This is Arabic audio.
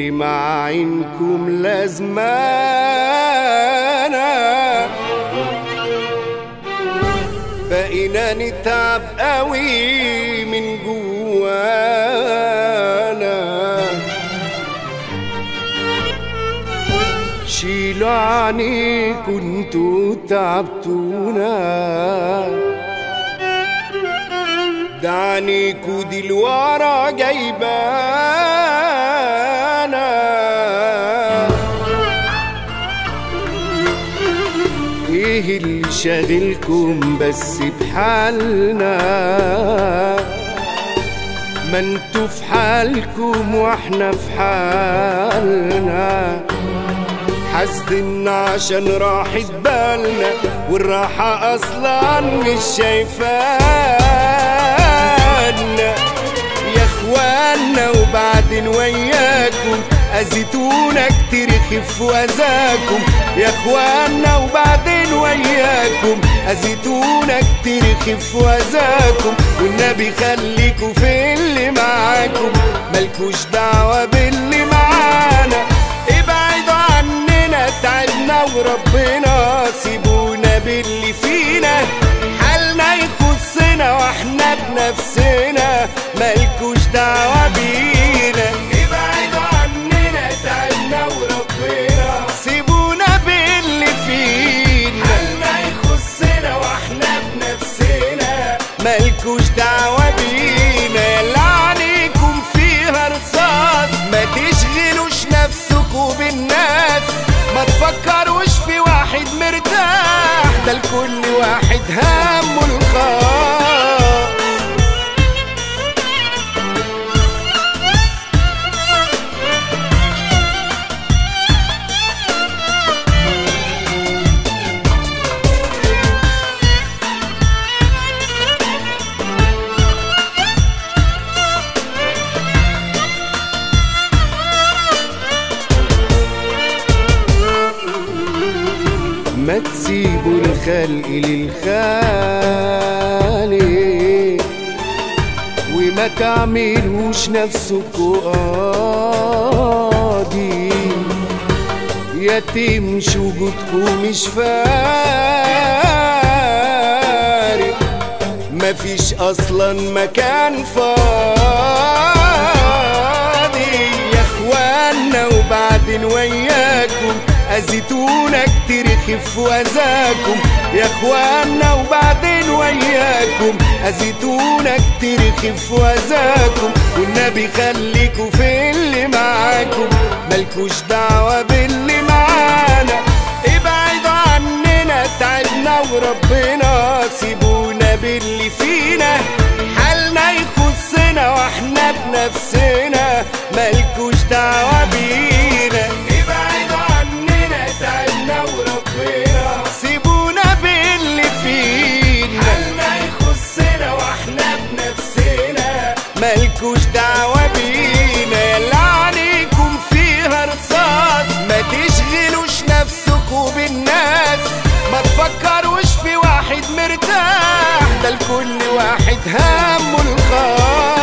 واللي مع عينكم لازمانا، بقينا نتعب قوي من جوانا. شيلوا عنيكوا انتوا تعبتونا، ده عنيكوا دي الورا جايبانا. ايه اللي شاغلكم بس بحالنا؟ ما انتوا في حالكم واحنا في حالنا. حاسدنا عشان راحت بالنا، والراحة اصلا مش شايفانا يا اخوانا. وبعدين وياكم اذيتونا كتير خفوا اذاكم يا اخوانا. وبعدين وياكم اذيتونا كتير خفوا اذاكم. والنبي خليكوا في اللي معاكم، ملكوش دعوة باللي معانا. ابعدوا عننا تعبنا وربنا، سيبونا باللي فينا، حالنا يخصنا واحنا بنفسنا، ملكوش دعوة بينا. ابعدوا عننا تعبنا وربنا، سيبونا باللي فينا، حالنا يخصنا واحنا بنفسنا، ملكوش دعوة بينا. يلا عليكم فيها رصاص، ما تشغلوش نفسكوا بالناس، ما تفكروش في واحد مرتاح، ده لكل واحد همه الخاص. ما تسيبوا الخلق للخالق، وما تعملوش نفسكوا قاضي، يا تمشي وجودكوا مش فارق، مفيش اصلا مكان فاضي يا اخوانا. وبعدين وياكم اذيتونا كتير خفوا اذاكم يا اخوانا. وبعدين وياكم اذيتونا كتير خفوا اذاكم. والنبي خليكوا في اللي معاكم، ملكوش دعوة باللي معانا. ابعدوا عننا تعبنا وربنا، سيبونا باللي فينا، حالنا يخصنا واحنا بنفسنا، ملكوش دعوة بينا. تعبنا وربنا، سيبونا باللي فينا، حالنا يخصنا واحنا بنفسنا، ملكوش دعوة بينا. يلا عليكم فيها رصاص، ما تشغلوش نفسكوا بالناس، ما تفكروش في واحد مرتاح، ده لكل واحد همه الخاص.